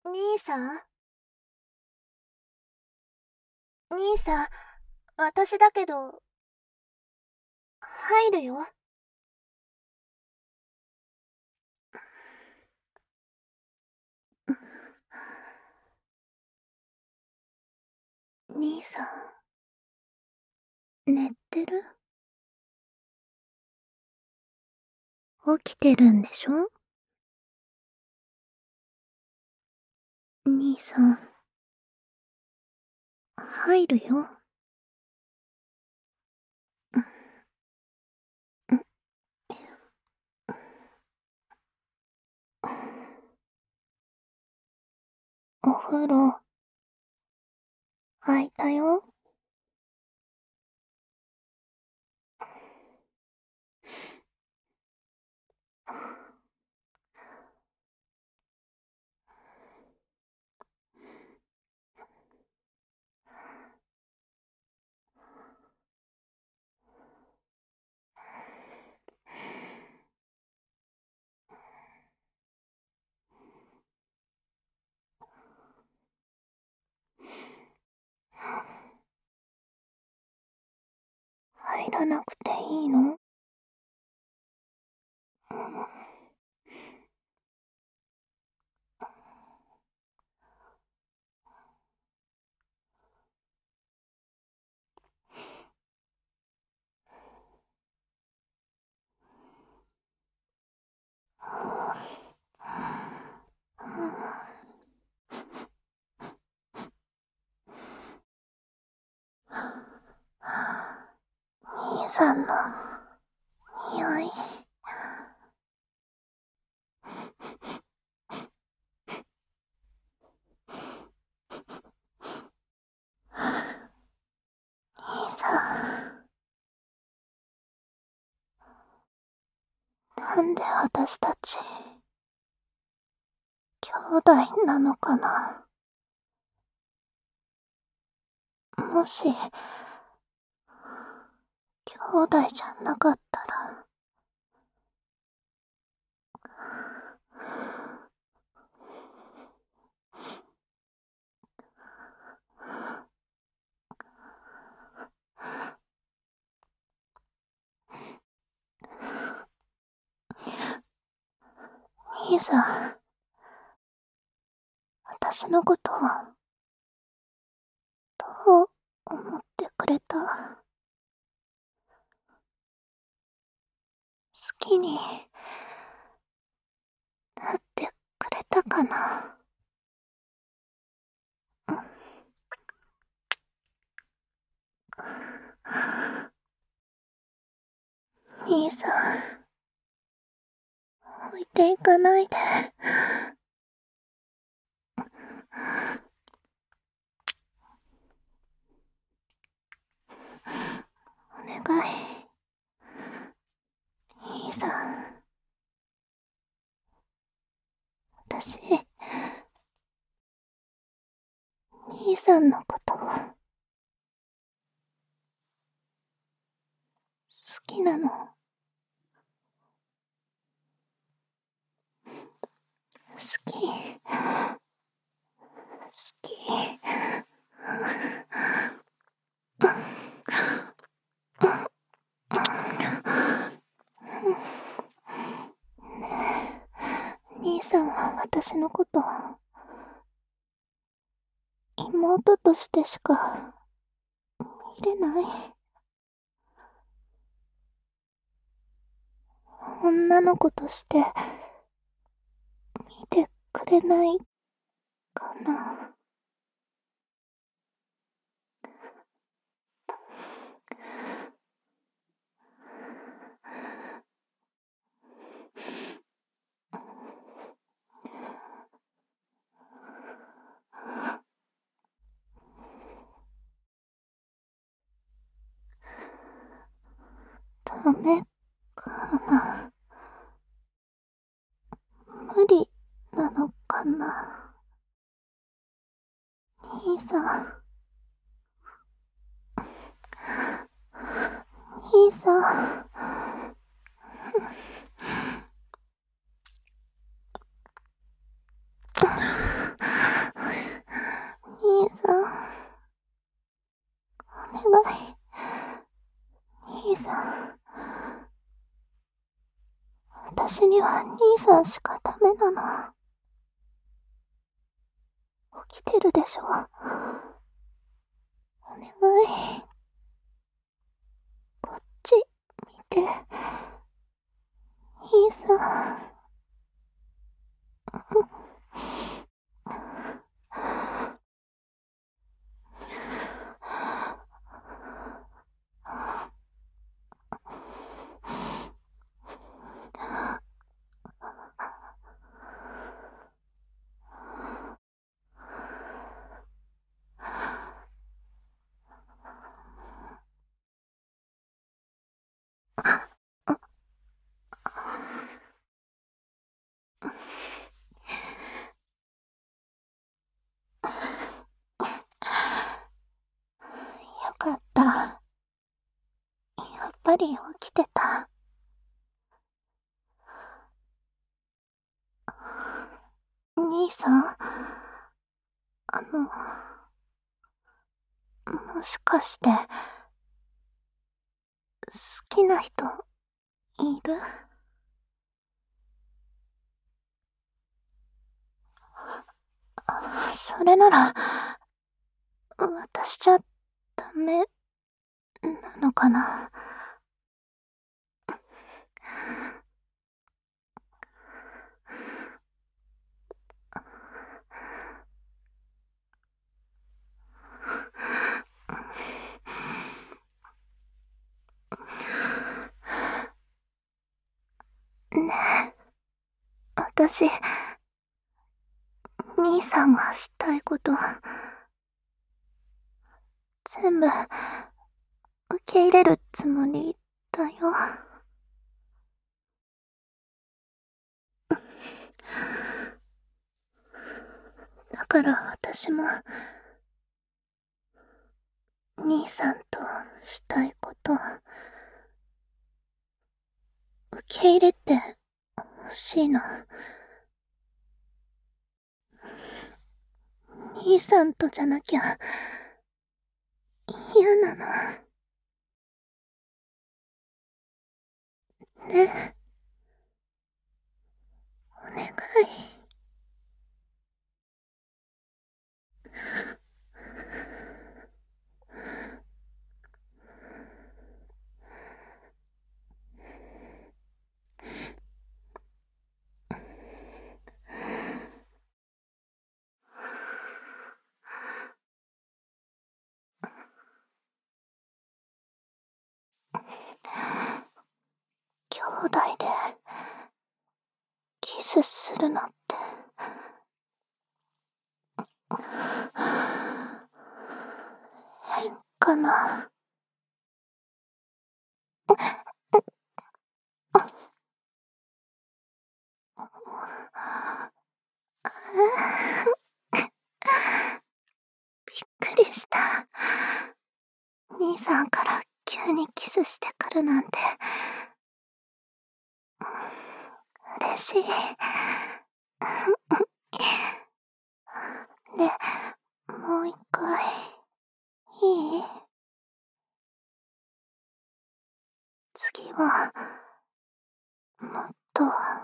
兄さん兄さん、私だけど、入るよ。兄さん、寝てる？起きてるんでしょ？兄さん、入るよ。お風呂、開いたよ。入らなくていいの？兄さんの匂い。兄さん、なんで私たち、兄弟なのかな？もし、兄弟じゃなかったら、兄さん、私のことを、どう思ってくれた？好きになってくれたかな？兄さん、置いていかないで。お願い。兄さん、私、兄さんのこと好きなの。好き。好き。兄さんは私のこと妹としてしか見れない。女の子として見てくれないかな。ダメかな。無理なのかな。兄さん。兄さん。 には兄さんしかダメなの。起きてるでしょ。お願い。こっち、見て。兄さん。よかった。やっぱり起きてた。兄さん、もしかして、好きな人、いる？それなら、私じゃダメなのかな。ねえ、私、兄さんがしたいこと、全部、受け入れるつもりだよ。だから私も、兄さんとしたいこと、受け入れてほしいの。兄さんとじゃなきゃ、嫌なの。ねえ、お願い。兄弟で、キスするのって、変かな。びっくりした。兄さんから急にキスしてくるなんて。嬉しい。ね、もう一回、いい？次は、もっと、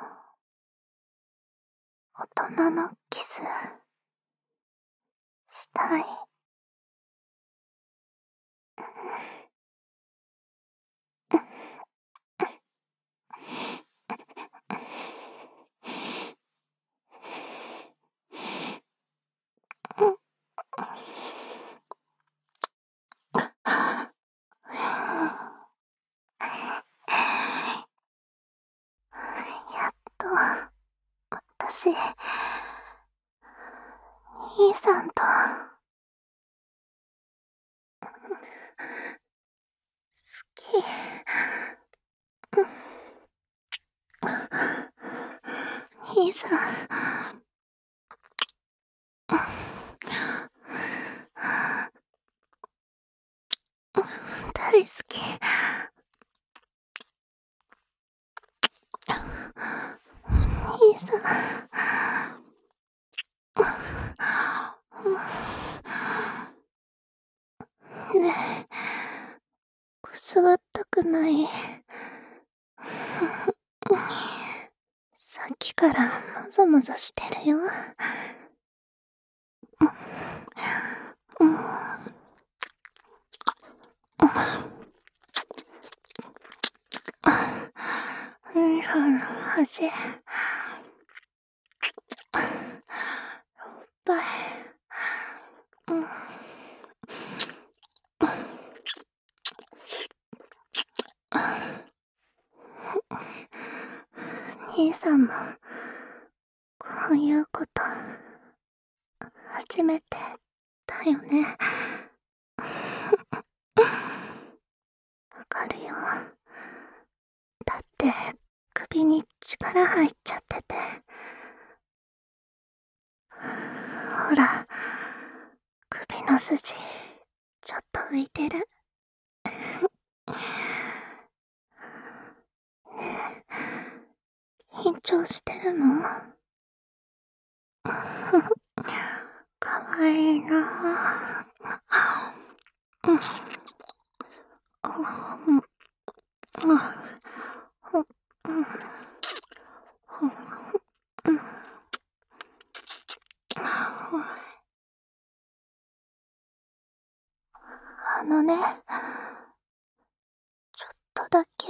大人のキス、したい。やっと、私、兄さんと、好き。兄さん、大好き。兄さん、ねえ、くすぐったくない？ きからもぞもぞしてるよ。うん。恥。ばい。兄さんも、こういうこと、初めてだよね。わかるよ。だって、首に力入っちゃってて。ほら、首の筋、ちょっと浮いてる。ねえ、緊張してるの？かわいいなぁ。あのね、ちょっとだけ、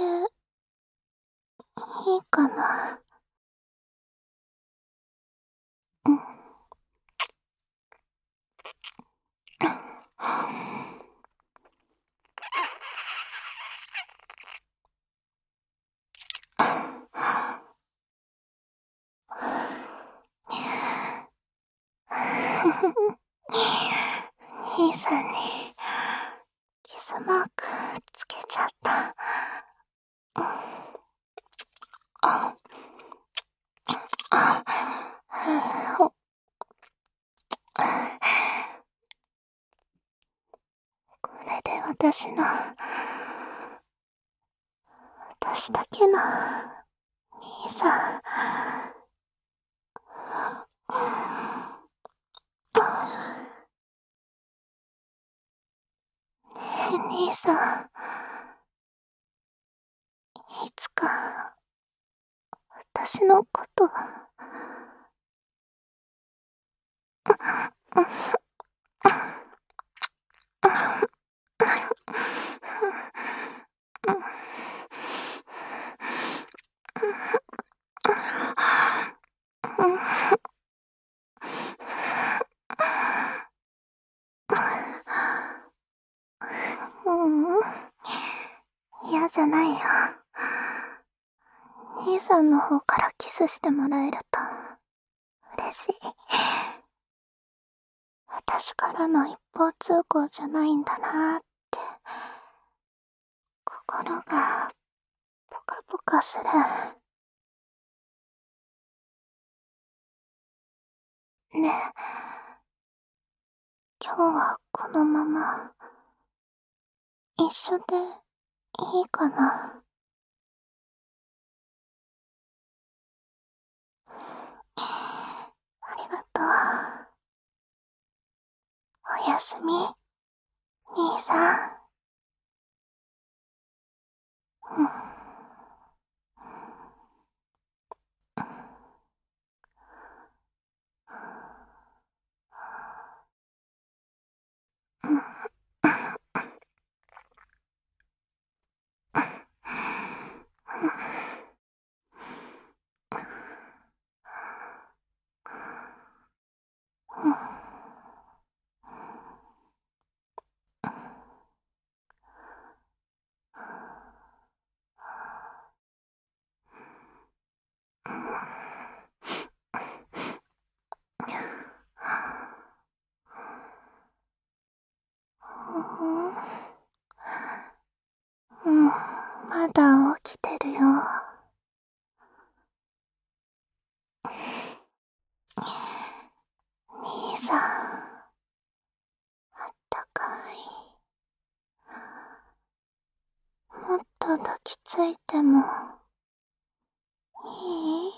いいかな。兄さんに、キスマークつけちゃった。これで私だけの、兄さん。ねえ、兄さん。いつか、私のこと、うん、嫌じゃないよ。兄さんの方からキスしてもらえると、嬉しい。私からの一方通行じゃないんだなーって、心が、ポカポカする。ねえ、今日はこのまま、一緒でいいかな。ありがとう。おやすみ、兄さん。うん。うん、まだ起きてるよ。兄さん、あったかい。もっと抱きついてもいい？